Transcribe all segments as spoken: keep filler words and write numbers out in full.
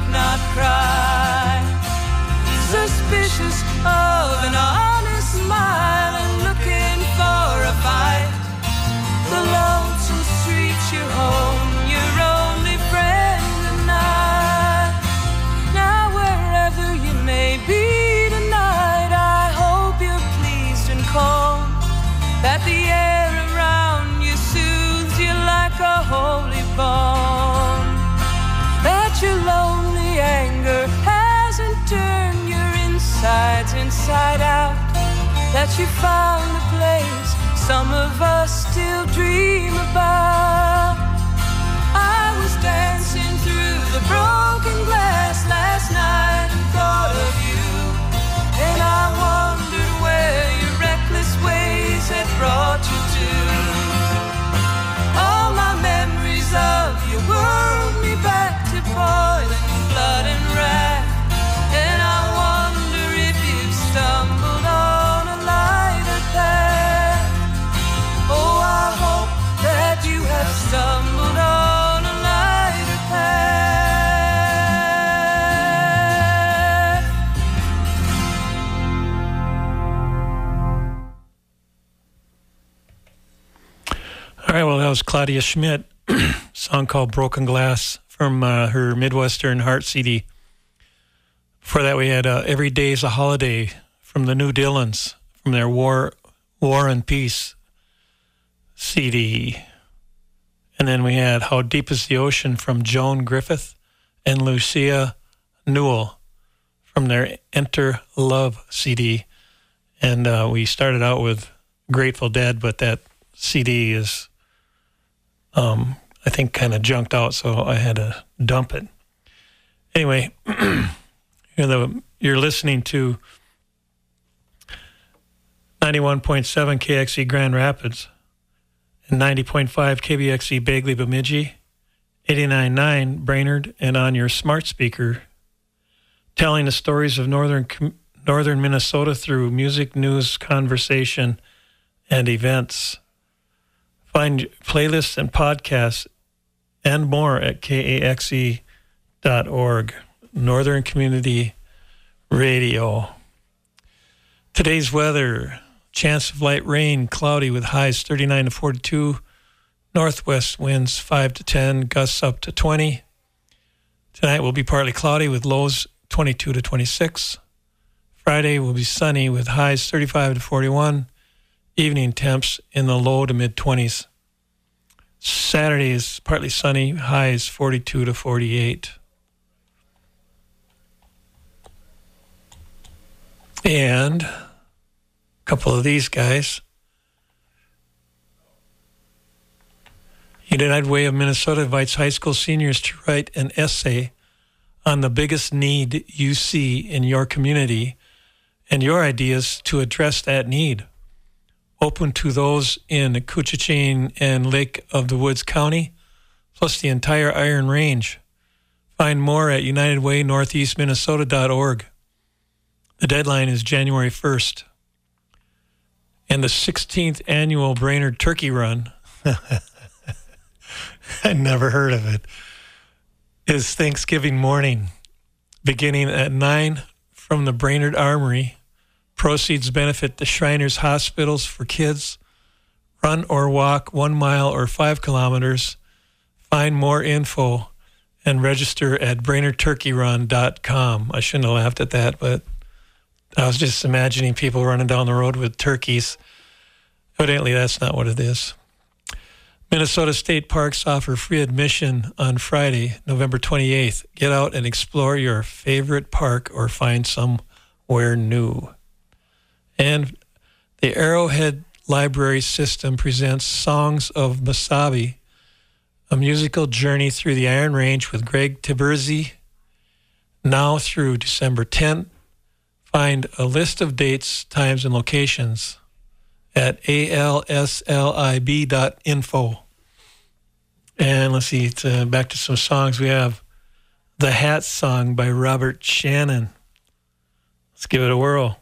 not cry. Suspicious of an honest smile and looking for a fight. The lonesome streets, your home, your only friend tonight. Now wherever you may be tonight, I hope you're pleased and calm, that the air around you soothes you like a holy balm, that your lonely anger hasn't turned your insides inside out, that you found a place some of us still dream about. I was dancing through the broken glass last night and thought of you, and I wondered where your reckless ways had brought you to. All my memories of you whirled me back to boiling blood and wrath, and I wonder if you've stumbled on a lighter path. Oh, I hope that you have stumbled on a lighter path. All right, well, that was Claudia Schmidt, song called Broken Glass from uh, her Midwestern Heart C D. Before that, we had uh, Every Day's a Holiday from the New Dillons, from their War, War and Peace C D. And then we had How Deep is the Ocean from Joan Griffith and Lucia Newell from their Enter Love C D. And uh, we started out with Grateful Dead, but that C D is, um, I think, kind of junked out, so I had to dump it. Anyway, you're, the, you're listening to ninety-one point seven K X E Grand Rapids and ninety point five K B X E Bagley Bemidji, eighty-nine point nine Brainerd, and on your smart speaker, telling the stories of northern northern Minnesota through music, news, conversation, and events. Find playlists and podcasts and more at K A X E dot org, Northern Community Radio. Today's weather, chance of light rain, cloudy with highs thirty-nine to forty-two, northwest winds five to ten, gusts up to twenty. Tonight will be partly cloudy with lows twenty-two to twenty-six. Friday will be sunny with highs thirty-five to forty-one, evening temps in the low to mid-twenties. Saturday is partly sunny, highs forty-two to forty-eight. And a couple of these guys. United Way of Minnesota invites high school seniors to write an essay on the biggest need you see in your community and your ideas to address that need. Open to those in Koochiching and Lake of the Woods County, plus the entire Iron Range. Find more at united way northeast minnesota dot org. The deadline is January first. And the sixteenth annual Brainerd Turkey Run, I never heard of it, is Thanksgiving morning, beginning at nine from the Brainerd Armory. Proceeds benefit the Shriners Hospitals for Kids. Run or walk one mile or five kilometers. Find more info and register at brainerd turkey run dot com. I shouldn't have laughed at that, but I was just imagining people running down the road with turkeys. Evidently, that's not what it is. Minnesota State Parks offer free admission on Friday, November twenty-eighth. Get out and explore your favorite park or find somewhere new. And the Arrowhead Library System presents Songs of Mesabi, a musical journey through the Iron Range with Greg Tiberzi, now through December tenth. Find a list of dates, times, and locations at A L S L I B dot info. And let's see, it's, uh, back to some songs. We have The Hat Song by Robert Shannon. Let's give it a whirl.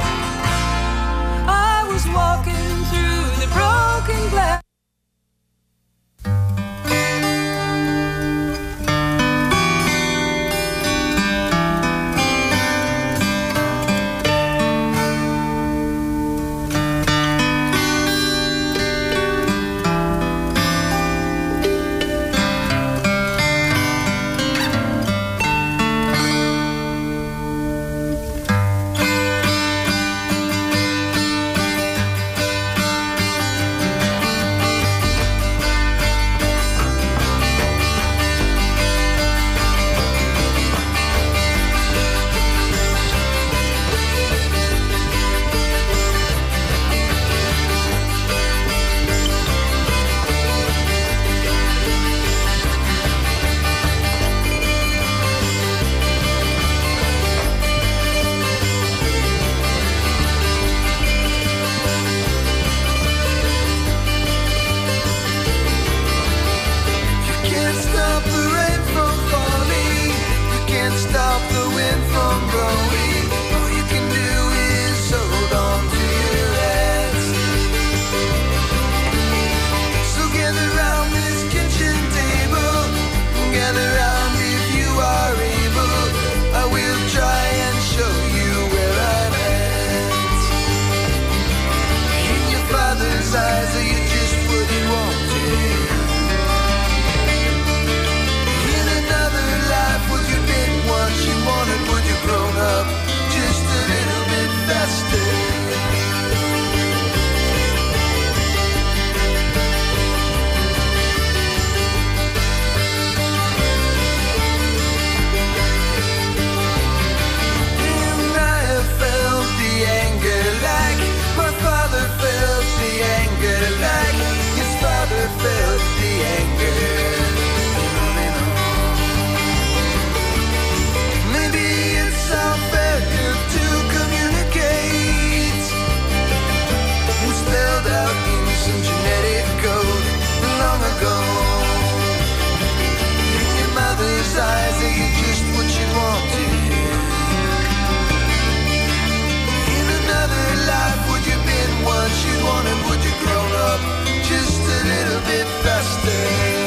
I was walking through the broken glass. long ago. In your mother's eyes, are you just what you wanted? In another life, would you been what you wanted? Would you grown up just a little bit faster?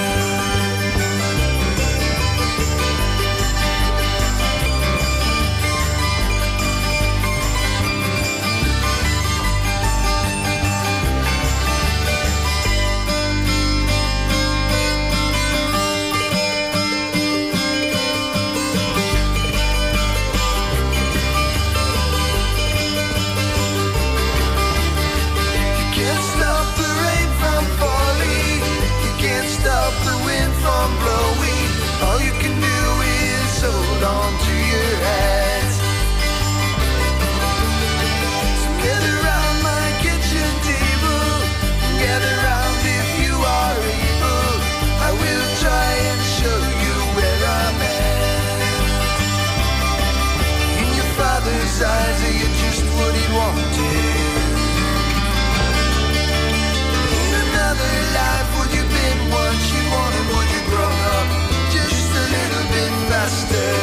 From blowing, all you can do is hold on to your hat. So gather round my kitchen table, gather round if you are able. I will try and show you where I'm at. In your father's eyes, are you just what he wanted? In another life, would you been what you wanted? Would you grown up just a little bit faster?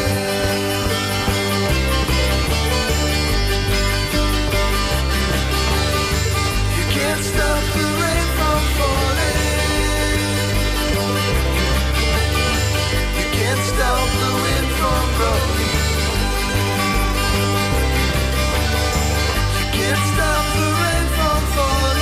You can't stop the rain from falling. You can't stop the wind from blowing. You can't stop the rain from falling.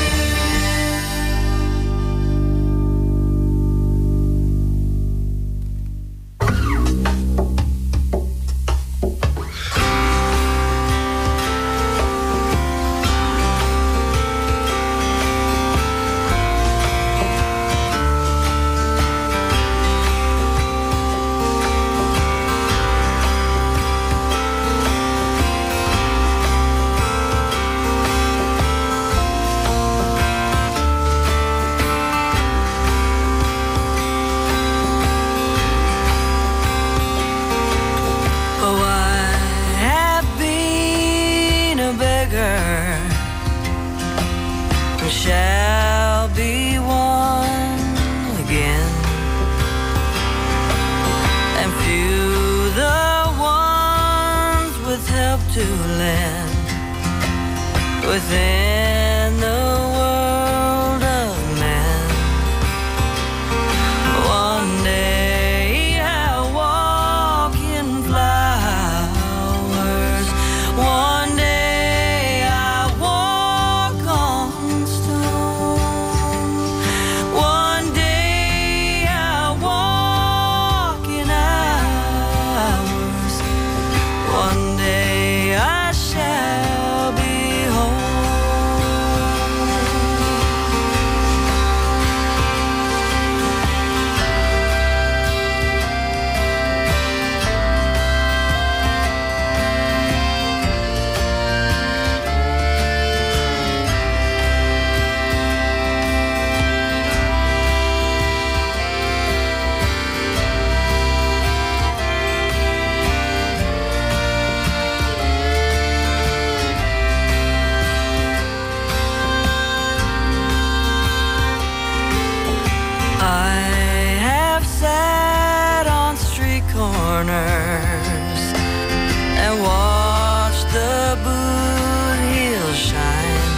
Shall be one again, and few the ones with help to lend within the world of men. One day I'll walk in flowers. One day and watch the boot heels shine,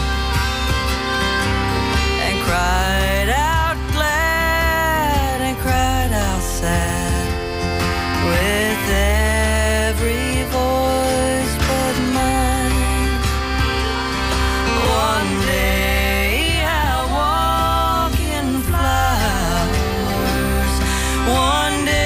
and cried out glad and cried out sad with every voice but mine. One day I'll walk in flowers. One day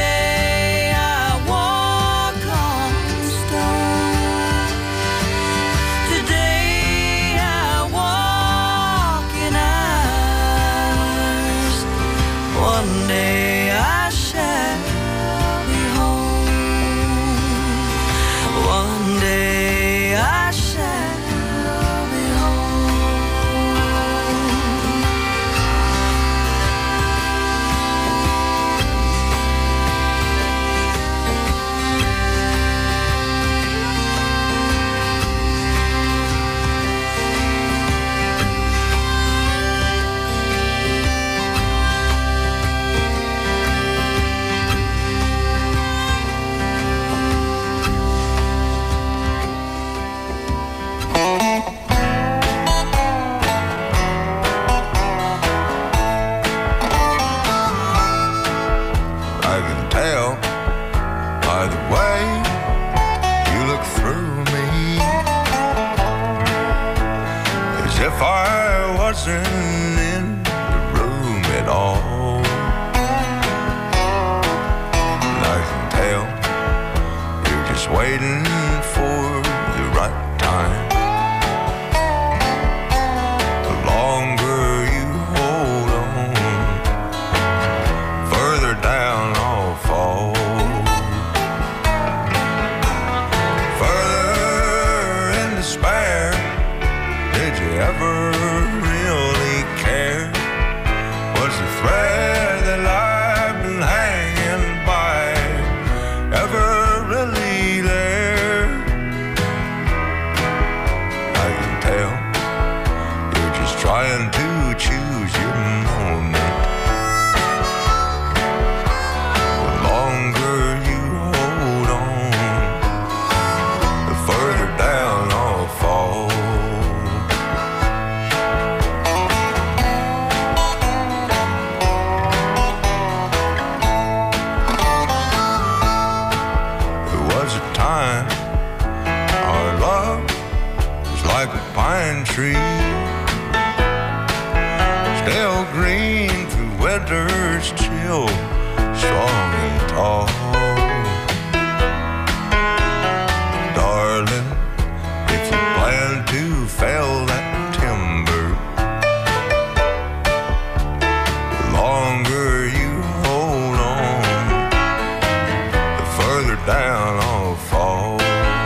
one day I shall be home. One day I shall be winter's chill, strong and tall. Darling, if you plan to fell that timber, the longer you hold on, the further down I'll fall.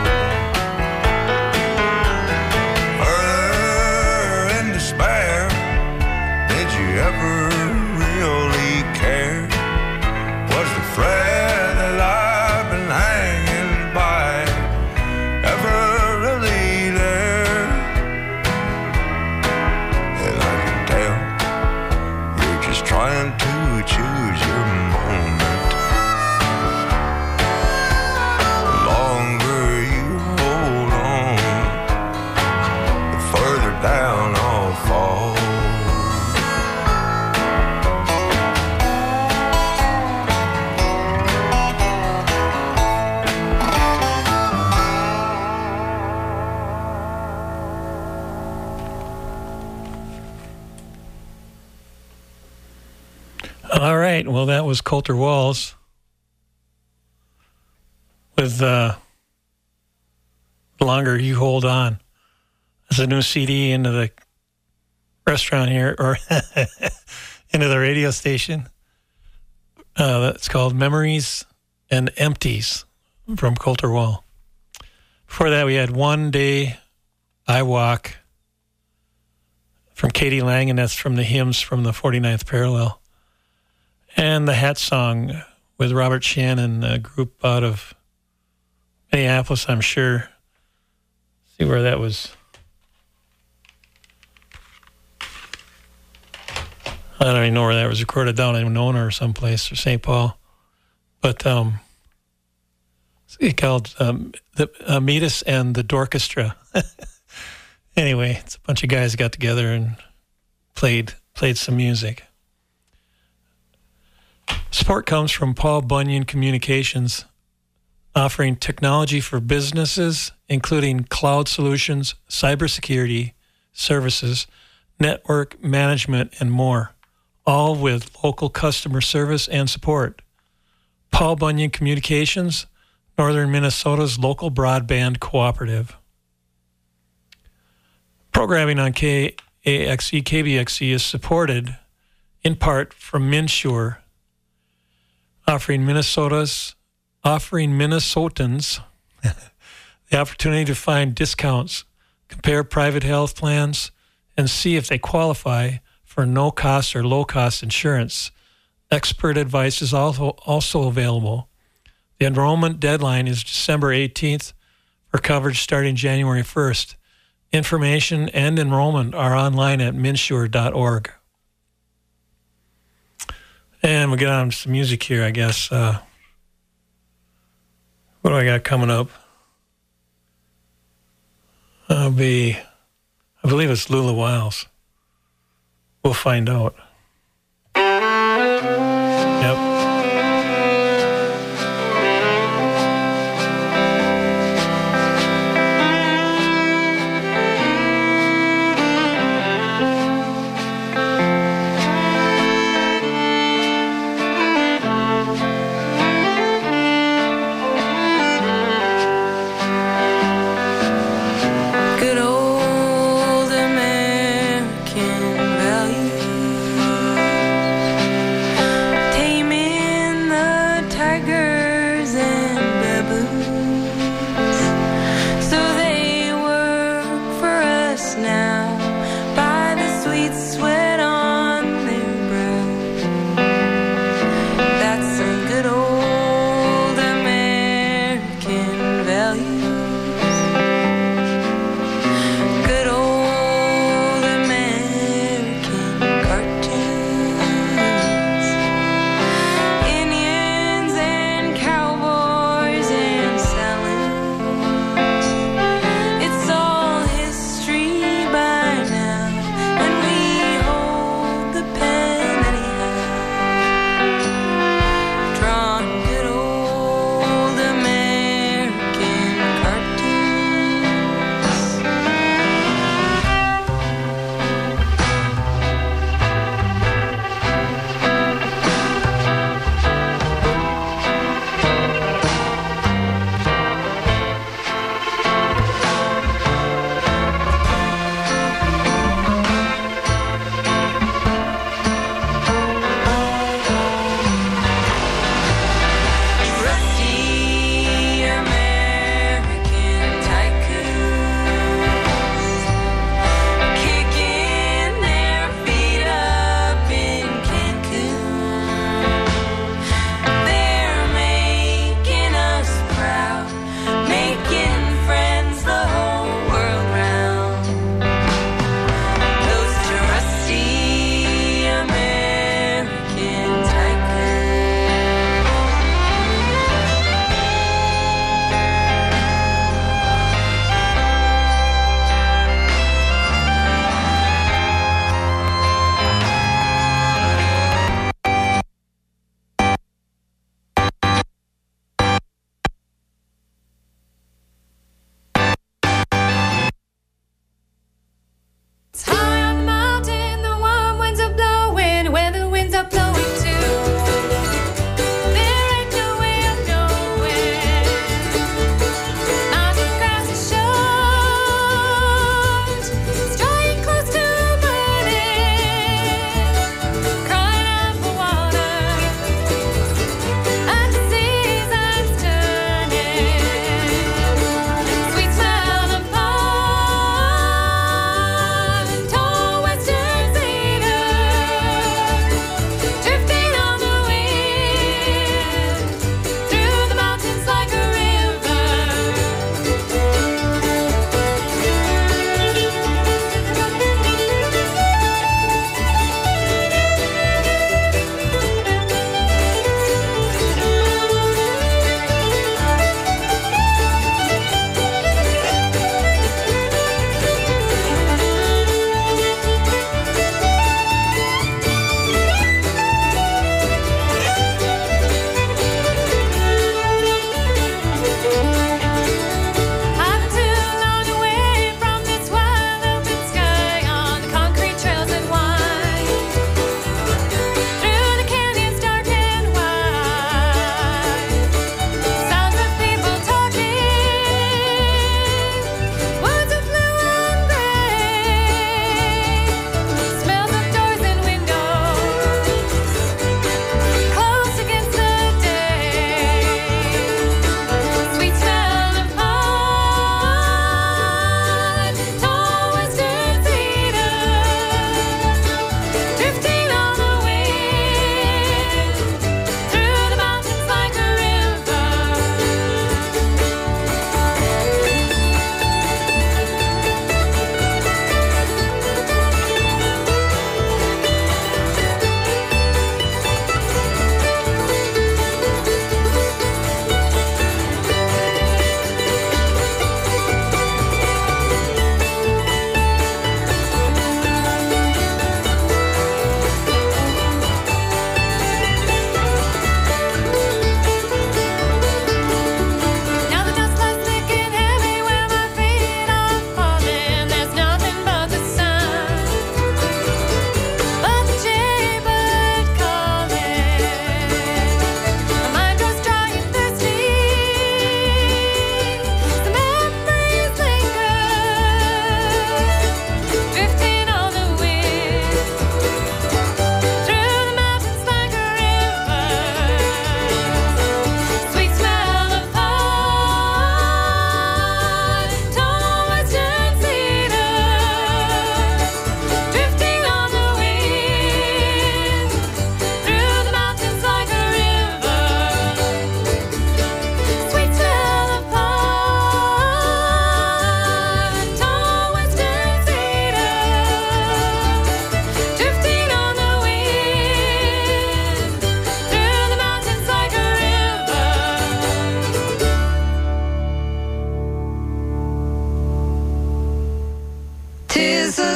Further in despair, did you ever really care? Was the thread that I've been hanging by ever really there? And I can tell you're just trying to choose your moment. The longer you hold on, the further down I'll fall. All right. Well, that was Colter Walls with uh, The Longer You Hold On. There's a new C D into the restaurant here, or into the radio station. Uh, it's called Memories and Empties from Colter Wall. Before that, we had One Day I Walk from Katie Lang, and that's from the hymns from the forty-ninth Parallel. And the Hat Song with Robert Shannon, a group out of Minneapolis, I'm sure. See where that was. I don't even know where that was recorded, down in Winona or someplace, or Saint Paul. But um, it's called um, the uh, Metis and the Dorchestra. Anyway, it's a bunch of guys got together and played played some music. Support comes from Paul Bunyan Communications, offering technology for businesses, including cloud solutions, cybersecurity services, network management, and more, all with local customer service and support. Paul Bunyan Communications, Northern Minnesota's local broadband cooperative. Programming on K A X E, K B X E is supported in part from Minsure, offering Minnesota's, offering Minnesotans the opportunity to find discounts, compare private health plans, and see if they qualify for no-cost or low-cost insurance. Expert advice is also also available. The enrollment deadline is December eighteenth for coverage starting January first. Information and enrollment are online at minsure dot org. And we'll get on to some music here, I guess. Uh, what do I got coming up? I'll be, I believe it's Lula Wiles. We'll find out. Yep. Good old American values.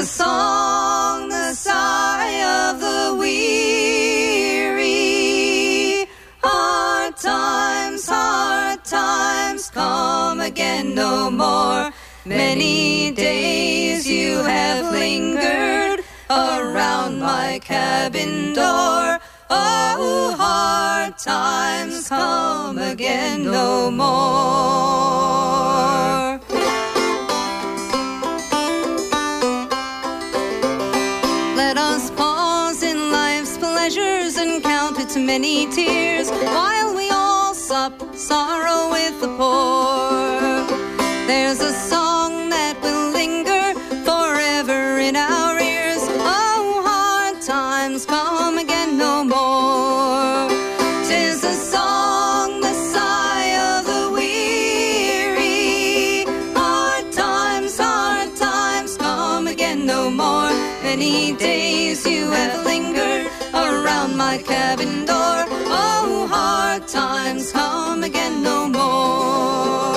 a song, the sigh of the weary. Hard times, hard times come again no more. Many days you have lingered around my cabin door. Oh, hard times come again no more. Let us pause in life's pleasures and count its many tears, while we all sup sorrow with the poor. There's a song that will linger forever in our ears. Oh, hard times come again no more. 'Tis a song, the sigh of the weary. Hard times, hard times come again no more. Many days you have lingered around my cabin door. Oh, hard times come again no more.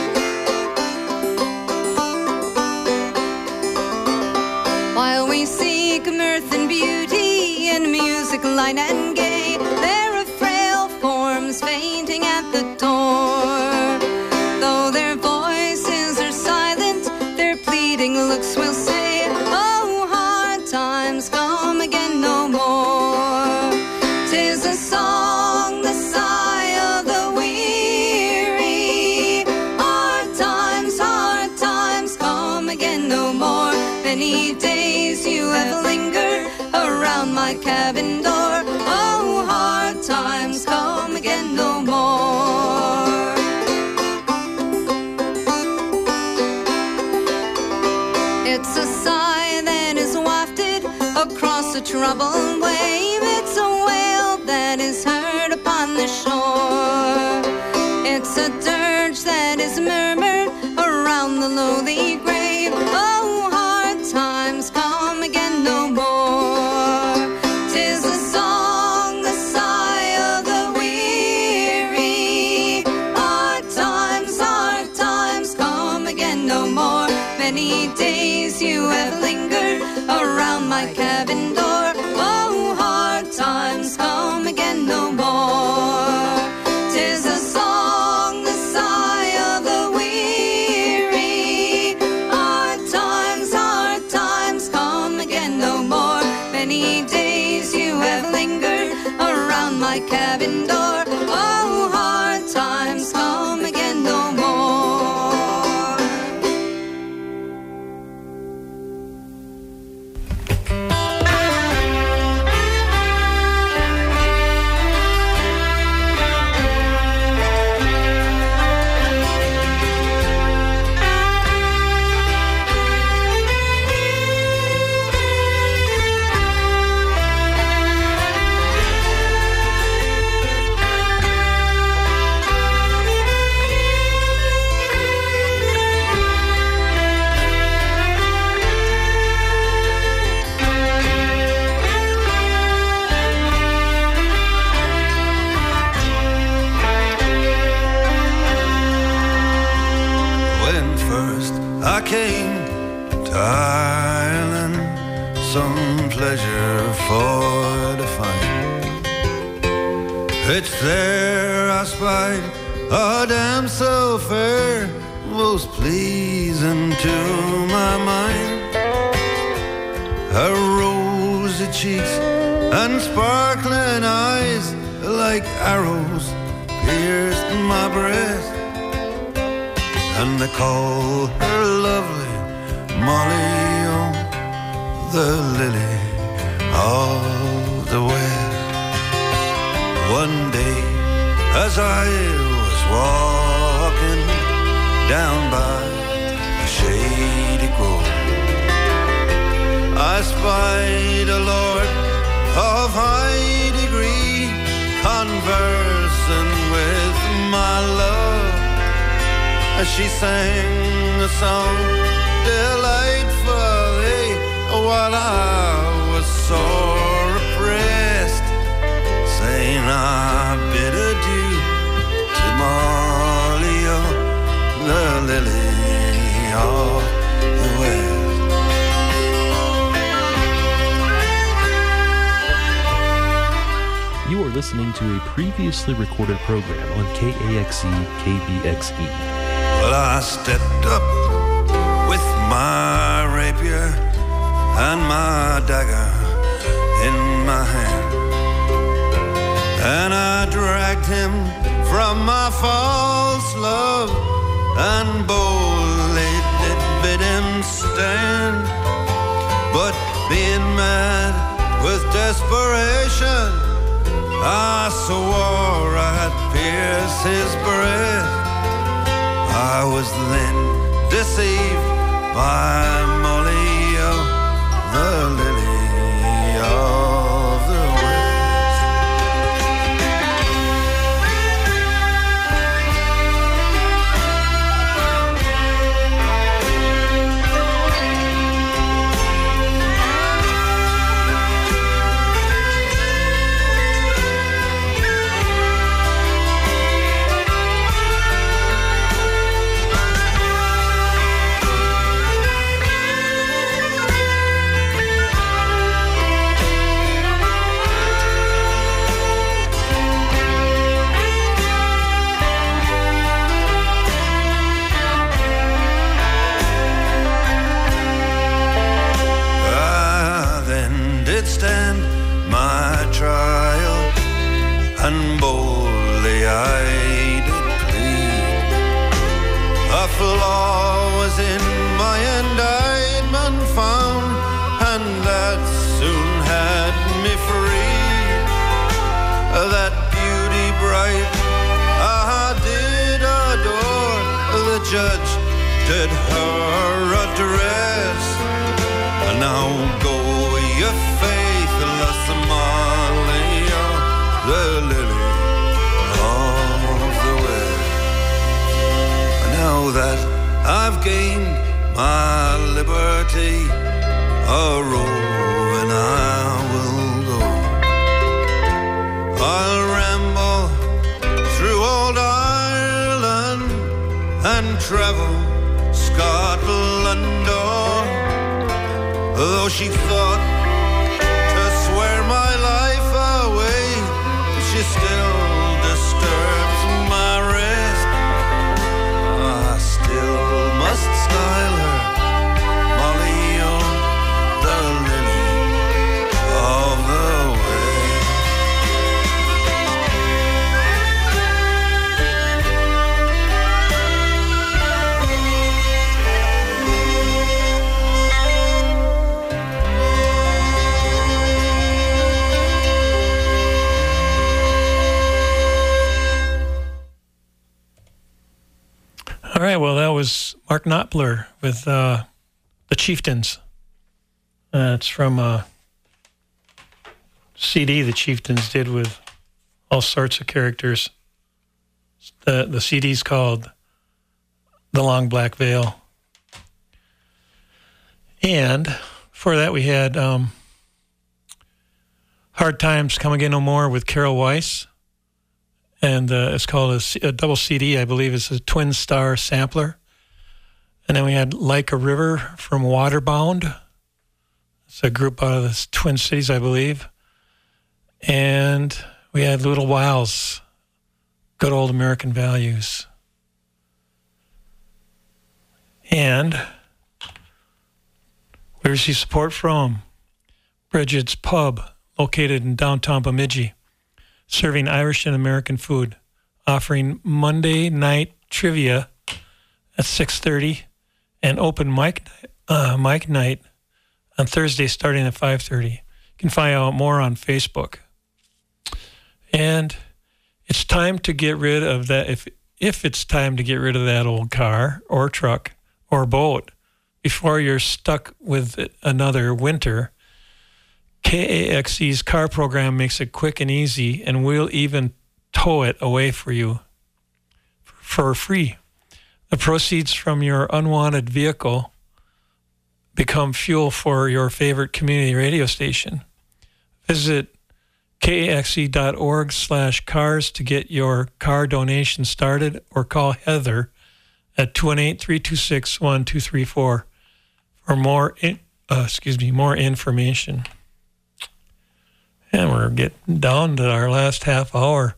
While we seek mirth and beauty in music light and gay, there are frail forms fainting at the door. Though their voices are silent, their pleading looks will say, oh, hard times come again no more. 'Tis a song, the sigh of the weary. Hard times, hard times come again no more. Many days you have lingered around my cabin door. Oh, hard times come again no more. It's a sigh that is wafted across a troubled wave. It's a wail that is heard upon the shore. It's a dirge that is murmured around the lowly grave. Oh, hard times come again no more. 'Tis a song, the sigh of the weary. Hard times, hard times come again no more. Many days you have lingered around my cabin door. Oh, hard times come again no more. 'Tis a song, the sigh of the weary. Hard times, hard times come again no more. Many days you have lingered around my cabin door. Oh, hard times come again no more. When first I came to Ireland, some pleasure for to find. It's there I spied a damsel fair, most pleasing to my mind. Her rosy cheeks and sparkling eyes, like arrows, pierced my breast. And they call her lovely Molly, oh, the lily of the West. One day, as I was walking down by a shady grove, I spied a lord of high degree conversing with my love. As she sang a song delightfully, while I was sore oppressed, saying I bid adieu to Molly, oh, the lily of the West. listening to a previously recorded program on K A X E K B X E. Well, I stepped up with my rapier and my dagger in my hand, and I dragged him from my false love and boldly did bid him stand. But being mad with desperation, I swore I'd pierce his breast. I was then deceived by Molly, oh, the lily of the west. Stand my trial, and boldly I did plead. A flaw was in my indictment found, and that soon had me free. That beauty bright I did adore, the judge did her address. And now go your faithless Molly, the lily of the west. Now that I've gained my liberty, a roving I will go. I'll ramble through old Ireland and travel Scotland o'er. Though she thought to swear my life away, she still disturbs my rest. I still must style her Molly, oh, the lily of the west. All right, well, that was Mark Knopfler with uh, The Chieftains. Uh, it's from a C D the Chieftains did with all sorts of characters. The, the C D's called The Long Black Veil. And before that, we had um, Hard Times Come Again No More with Carol Weiss. And uh, it's called a, a double C D, I believe. It's a Twin Star sampler. And then we had Like a River from Waterbound. It's a group out of the Twin Cities, I believe. And we had Little Whiles, Good Old American Values. And we received support from Bridget's Pub, located in downtown Bemidji, serving Irish and American food, offering Monday night trivia at six thirty and open mic, uh, mic night on Thursday starting at five thirty. You can find out more on Facebook. And it's time to get rid of that. If if it's time to get rid of that old car or truck or boat before you're stuck with it another winter, K A X E's car program makes it quick and easy, and we'll even tow it away for you for free. The proceeds from your unwanted vehicle become fuel for your favorite community radio station. Visit kaxe.org slash cars to get your car donation started, or call Heather at two one eight, three two six, one two three four for more in, uh, excuse me, more information. And we're getting down to our last half hour.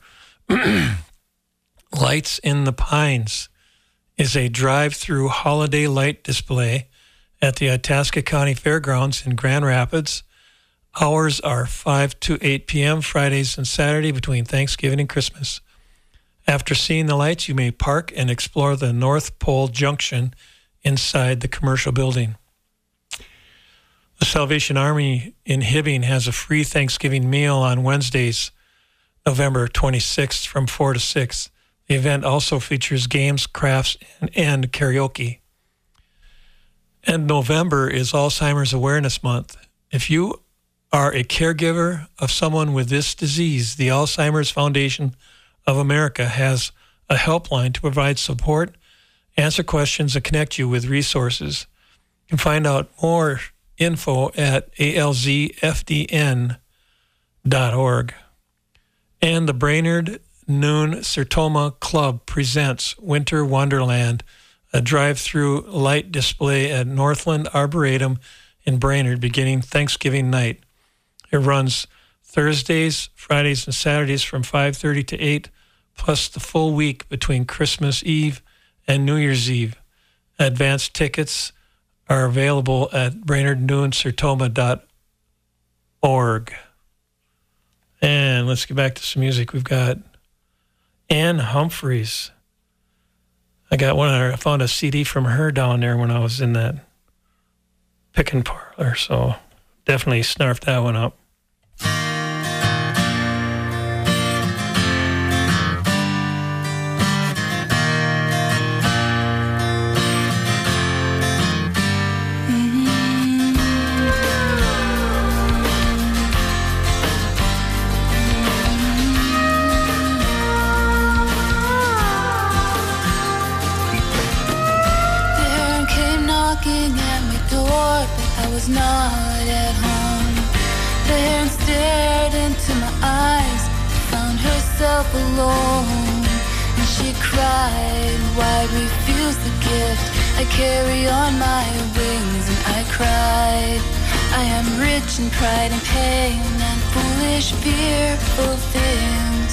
Lights in the Pines is a drive-through holiday light display at the Itasca County Fairgrounds in Grand Rapids. Hours are five to eight p.m. Fridays and Saturday between Thanksgiving and Christmas. After seeing the lights, you may park and explore the North Pole Junction inside the commercial building. The Salvation Army in Hibbing has a free Thanksgiving meal on Wednesdays, November twenty-sixth from four to six. The event also features games, crafts, and, and karaoke. And November is Alzheimer's Awareness Month. If you are a caregiver of someone with this disease, the Alzheimer's Foundation of America has a helpline to provide support, answer questions, and connect you with resources. You can find out more info at A L Z F D N dot org. And the Brainerd Noon Sertoma Club presents Winter Wonderland, a drive-through light display at Northland Arboretum in Brainerd beginning Thanksgiving night. It runs Thursdays, Fridays, and Saturdays from five thirty to eight, plus the full week between Christmas Eve and New Year's Eve. Advanced tickets are available at Brainerd Noon Sertoma dot org. And let's get back to some music. We've got Ann Humphreys. I got one of her, I found a C D from her down there when I was in that picking parlor, so definitely snarfed that one up. Was not at home. The heron stared into my eyes, found herself alone, and she cried, why refuse the gift I carry on my wings? And I cried, I am rich in pride and pain and foolish fearful things.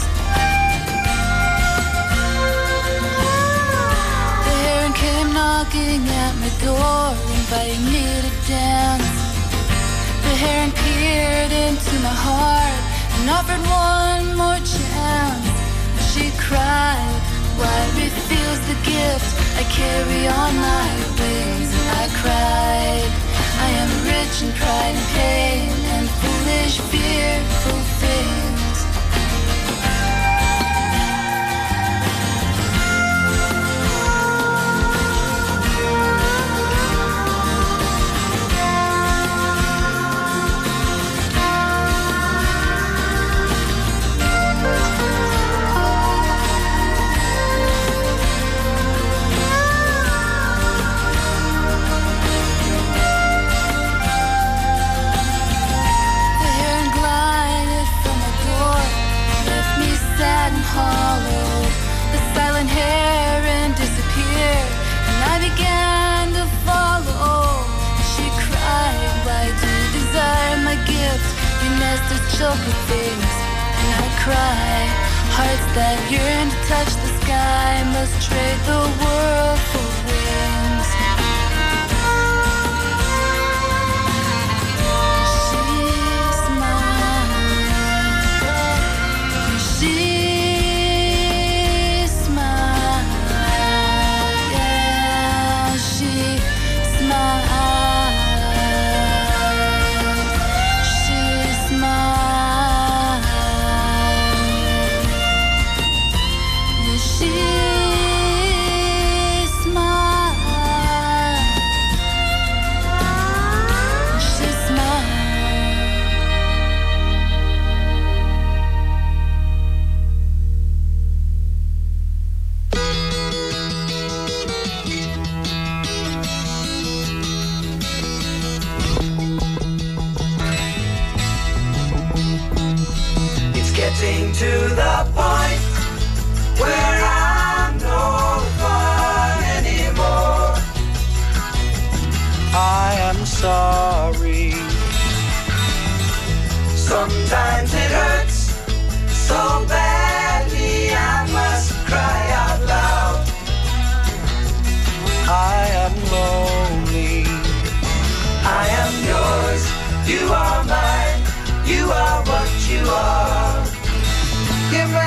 The heron came knocking at my door, inviting me to dance. The heron peered into my heart and offered one more chance. But she cried, why refuse the gift I carry on my wings? And I cried, I am rich in pride and pain and foolish fearful things. Hollow. The silent heron disappeared, and I began to follow. She cried, why do you desire my gift? You nesters choke with things. And I cry, hearts that yearn to touch the sky must trade the world for wings. She smiled. She she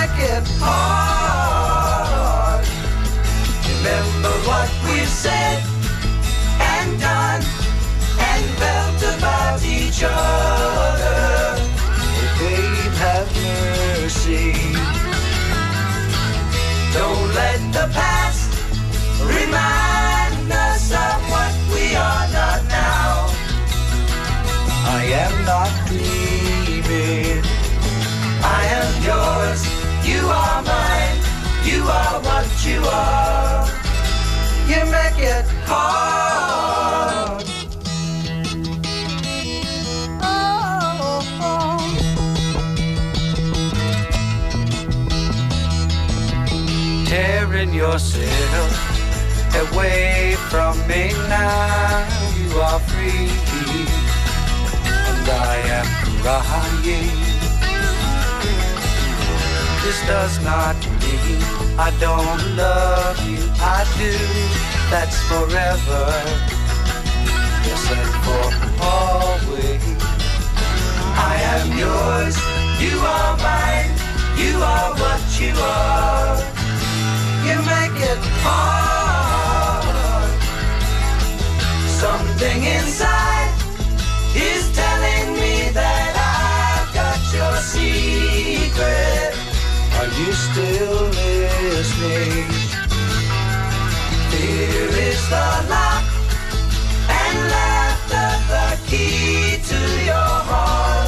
make it hard. Remember what we've said and done and felt about each other. Oh, babe, have mercy. Don't let the past remind us of what we are not now. I am not dreaming. I am yours. You are mine. You are what you are. You make it hard. Oh, oh. Tearing yourself away from me now. You are free, and I am crying. This does not mean I don't love you. I do. That's forever. Yes, and for always. I am yours. You are mine. You are what you are. You make it hard. Something inside is telling me that I've got your secret. Are you still listening? Here is the lock and laughter, the key to your heart.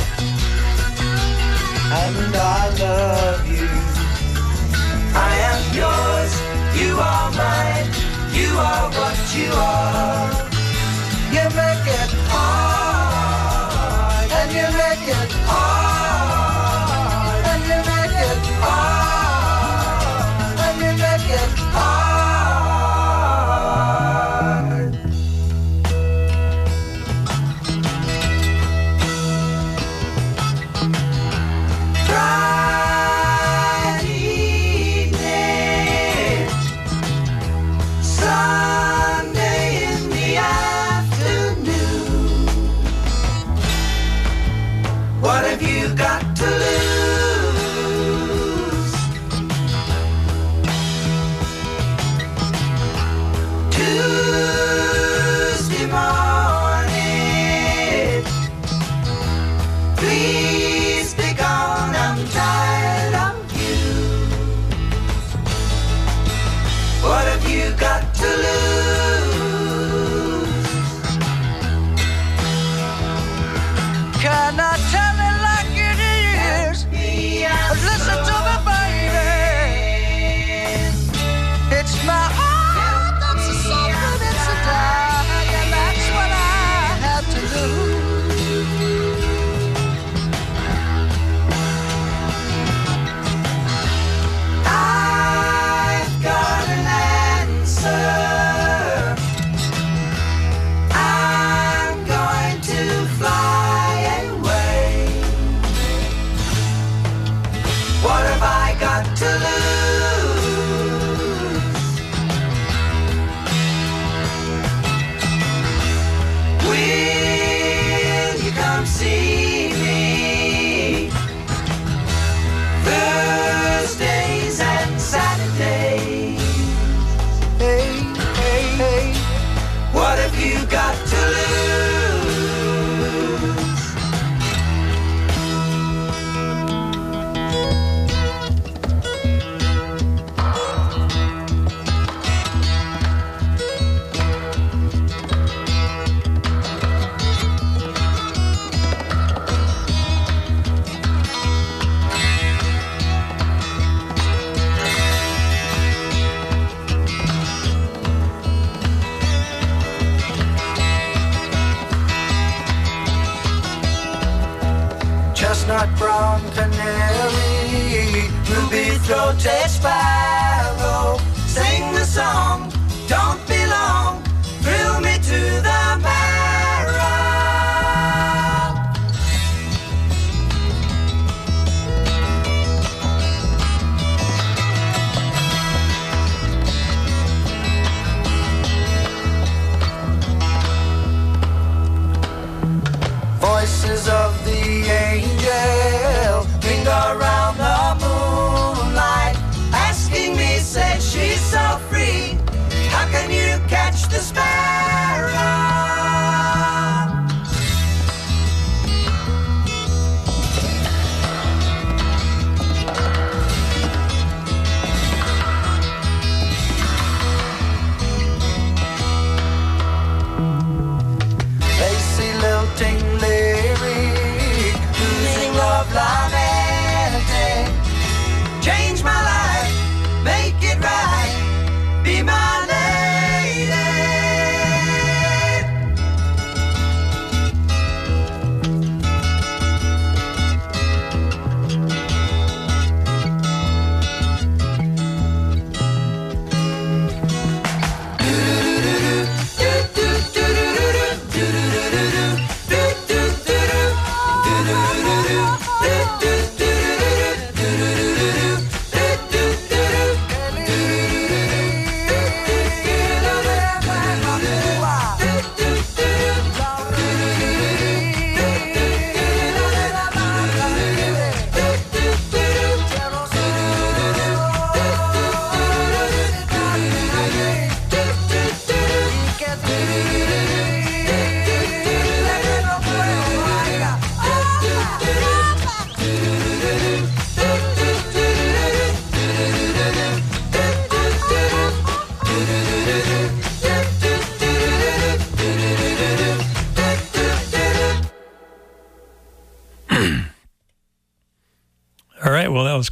And I love you. I am yours. You are mine. You are what you are. You make it hard, and you make it hard, and you make it hard, and you make it hard. Friday evening, Sunday in the afternoon. What have you got to lose? Tuesday morning, please be gone, I'm tired of you. What have you got to lose? Can I tell it like it is? Listen to me, baby. It's my heart that's a suffer, it's a die, and that's what I have to do. I've got an answer. I'm going to fly away. What have I got to lose? Will you come see me Thursdays and Saturdays? Hey, hey, hey. What have you got to lose? Chestnut brown canary, ruby-throated sparrow, sing the song, don't be long, thrill me to the marrow. Voices of the angel linger around the moon.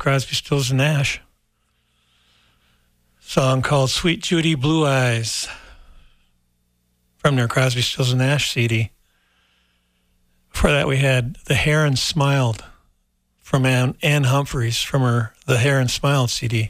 Crosby, Stills, and Nash. Song called Sweet Judy Blue Eyes from their Crosby, Stills, and Nash C D. Before that, we had The Heron Smiled from Ann, Ann Humphreys from her The Heron Smiled C D.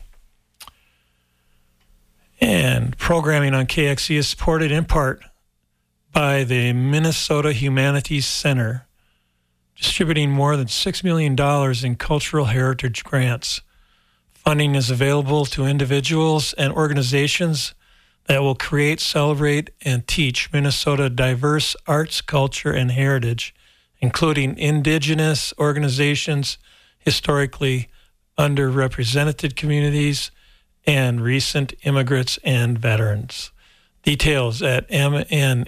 And programming on K X E is supported in part by the Minnesota Humanities Center, distributing more than six million dollars in cultural heritage grants. Funding is available to individuals and organizations that will create, celebrate, and teach Minnesota diverse arts, culture, and heritage, including indigenous organizations, historically underrepresented communities, and recent immigrants and veterans. Details at mnhum.org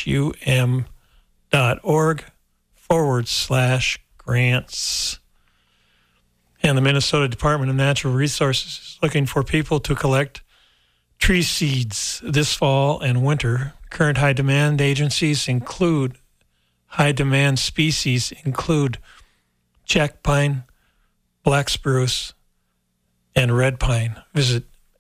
forward slash grants. And the Minnesota Department of Natural Resources is looking for people to collect tree seeds this fall and winter. Current high demand agencies include high demand species include jack pine, black spruce, and red pine. Visit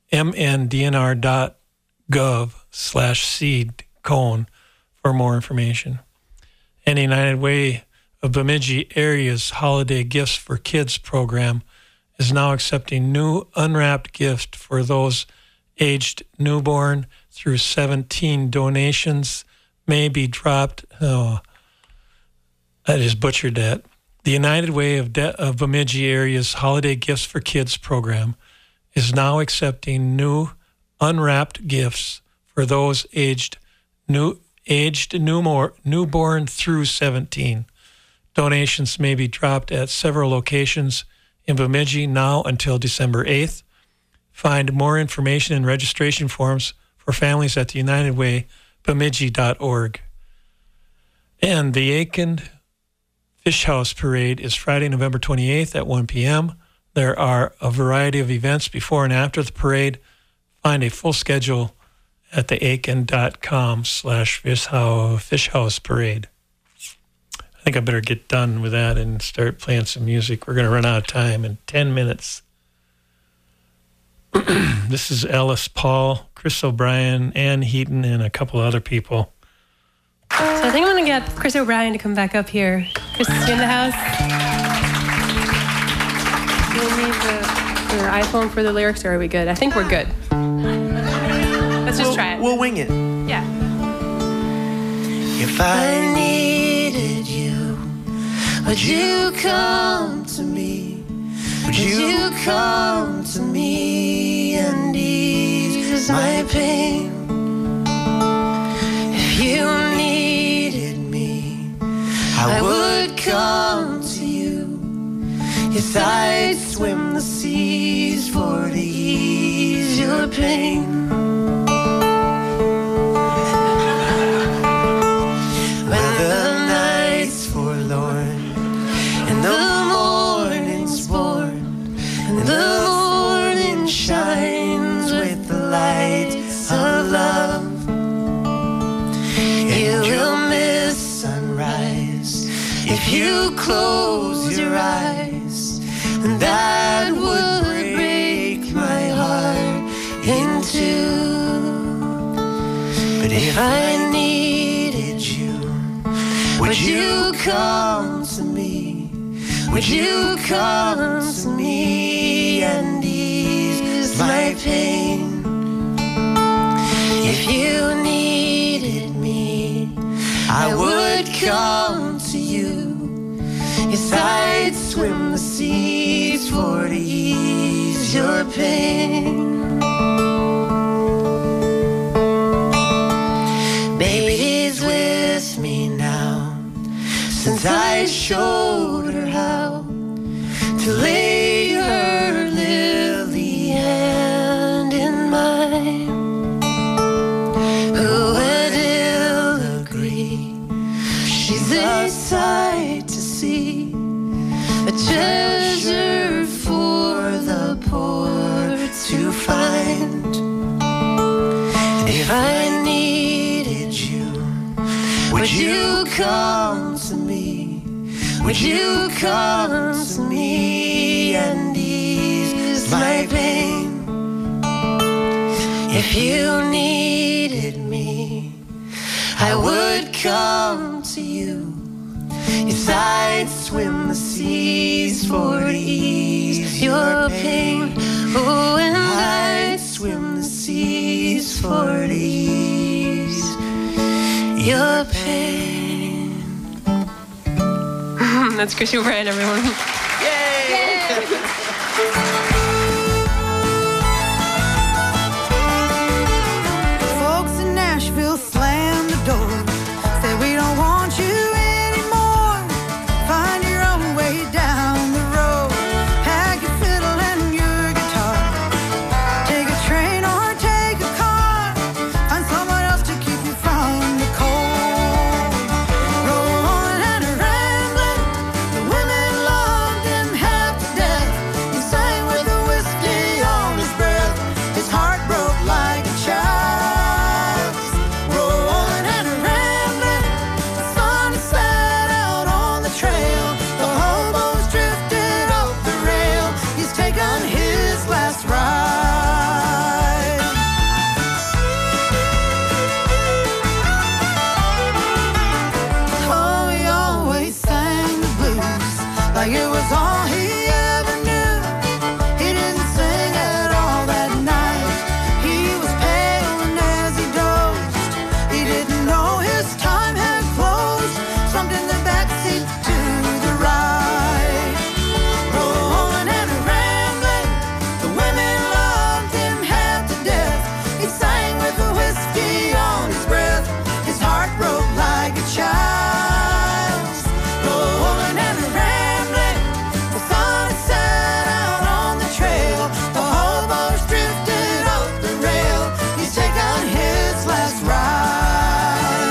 mndnr.gov slash seed cone for more information. And the United Way of Bemidji Area's Holiday Gifts for Kids program is now accepting new unwrapped gifts for those aged newborn through seventeen. Donations may be dropped. Oh, I just butchered that. The United Way of, De- of Bemidji Area's Holiday Gifts for Kids program is now accepting new unwrapped gifts for those aged new aged newmor- newborn through seventeen. Donations may be dropped at several locations in Bemidji now until December eighth. Find more information and registration forms for families at the United Way, Bemidji dot org. And the Aiken Fish House Parade is Friday, November twenty-eighth at one p.m. There are a variety of events before and after the parade. Find a full schedule at the aiken.com slash fish house parade. I think I better get done with that and start playing some music. We're going to run out of time in ten minutes. This is Ellis Paul, Chris O'Brien, Ann Heaton, and a couple other people. So I think I'm going to get Chris O'Brien to come back up here. Chris, is you in the house? Do we need the, your iPhone for the lyrics, or are we good? I think we're good. Let's just try it. We'll wing it. Yeah. If I needed you, would you come to me? Would you come to me and ease my pain? If you needed me, I would come to you. Yes, I'd swim the seas for to ease your pain. When the night's forlorn and the morning's born and the morning shines with the light of love, you'll miss sunrise if you close your eyes, and that would break my heart in two. But if I needed you, would you come to me? Would you come to me and ease my pain? If you needed me, I would come to you. Yes, I'd swim the seas for to ease your pain. Baby's with me now, since I showed her how to lay her lily hand in mine. Who would ill agree? She's a sight to see, a treasure for the poor to find. And if I needed you, would you come to me? Would you come to me and ease If you needed me, I would come to you. Yes, I'd swim the seas for to ease your pain. Oh, and I'd swim the seas for to ease your pain. That's Chrissy O'Brien, everyone. Yay! Yay! Folks in Nashville slam the door, say we don't want you anymore. Find your own way down the road. Pack your fiddle and your guitar. Take a train or take a car. Find someone else to keep you from the cold. Rolling and rambling, the women loved him half to death. He sang with the whiskey on his breath. His heart broke like a child's. Rolling and rambling, the sun set out on the trail. The hobo's drifted off the rail. He's taken his last ride. Oh, he always sang the blues like it was all he ever knew. He didn't sing at all that night. He was pale and as he dozed, he didn't know his time had closed. Slumped in the backseat to the right. Rolling and rambling, the women loved him half to death. He sang with the whiskey on his breath. His heart broke like a child's. Rolling and rambling, the sun set out on the trail. The hobo's drifted off the rail. He's taken his last ride.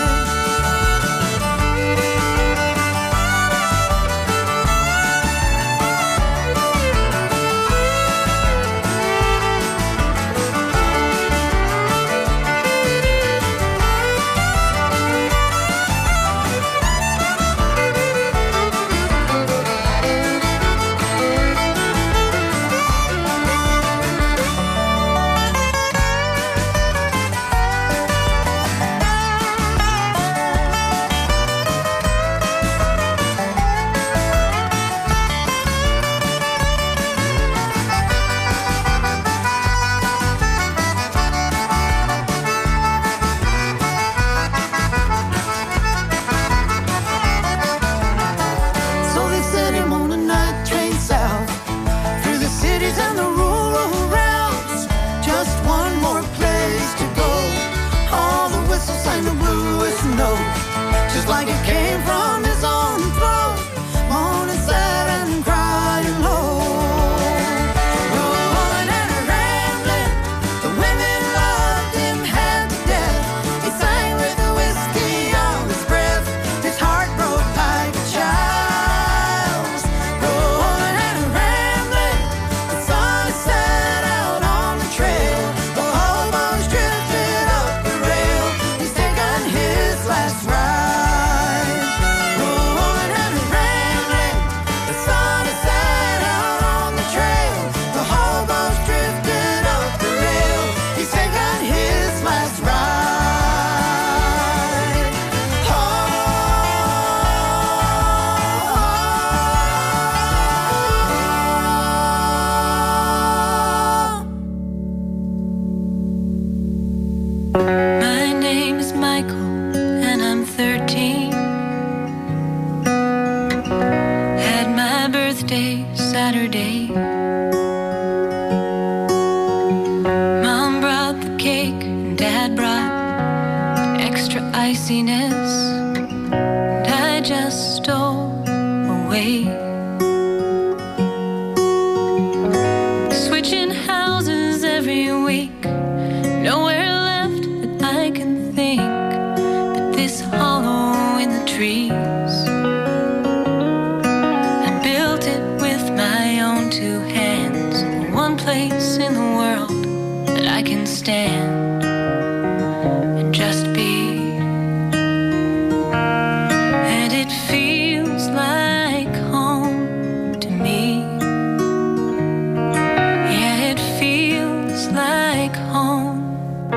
So they sent him on a night train south through the cities and the rural routes. Just one more place to go. All the whistles sang the bluest note, just like it came from his own throat. Moaning sad and crying low. Rolling and rambling, the women loved him half to death. He sang with the whiskey on his breath. His heart broke like a child's. Rolling and rambling, the sun set out on the trail. The hobo's drifted off the rail. He's taken his last ride. Rolling and rambling, the sun set out on the trail. The hobo's drifted off the rail. He's taken his last ride. My name is Michael, and I'm thirteen. Had my birthday Saturday. Mom brought the cake, and Dad brought extra iciness. And I just stole away. Switching houses every week. Nowhere left that I can think but this hollow in the trees. I built it with my own two hands. The one place in the world that I can stand and just be. And it feels like home to me. Yeah, it feels like home.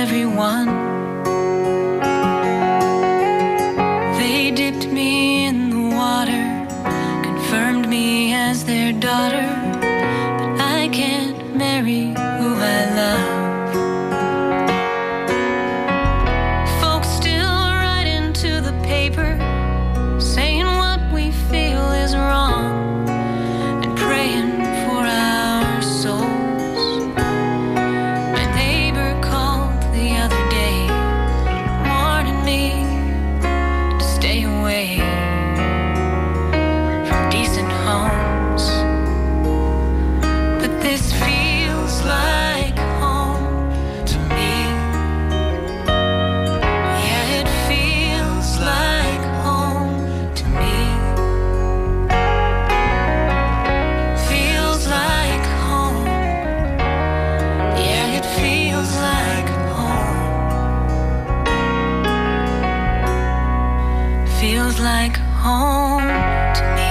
everyone. They dipped me in the water, confirmed me as their daughter, but I can't marry who I love. Folks still write into the paper, saying what we feel is wrong, and praying for our souls. My neighbor called the other day, warning me to stay away from decent homes. But this feels like home to me. Yeah, it feels like home to me. Feels like home. Yeah, it feels like home. Feels like home to me.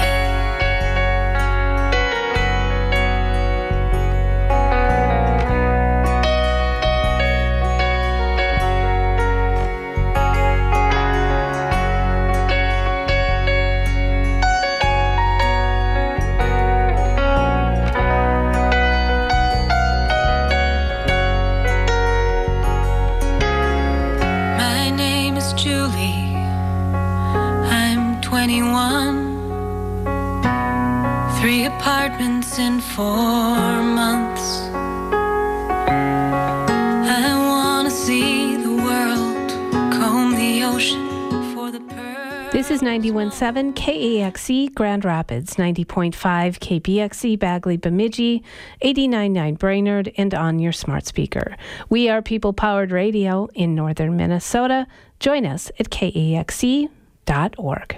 My name is Julie. I'm twenty-one. Three apartments in four months. I wanna see the world, comb the ocean for the pearl. This is ninety-one point seven K A X E Grand Rapids, ninety point five K B X E Bagley Bemidji, eighty-nine point nine Brainerd, and on your smart speaker. We are people-powered radio in northern Minnesota. Join us at K A X E dot org.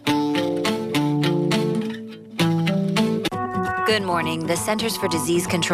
Good morning. The Centers for Disease Control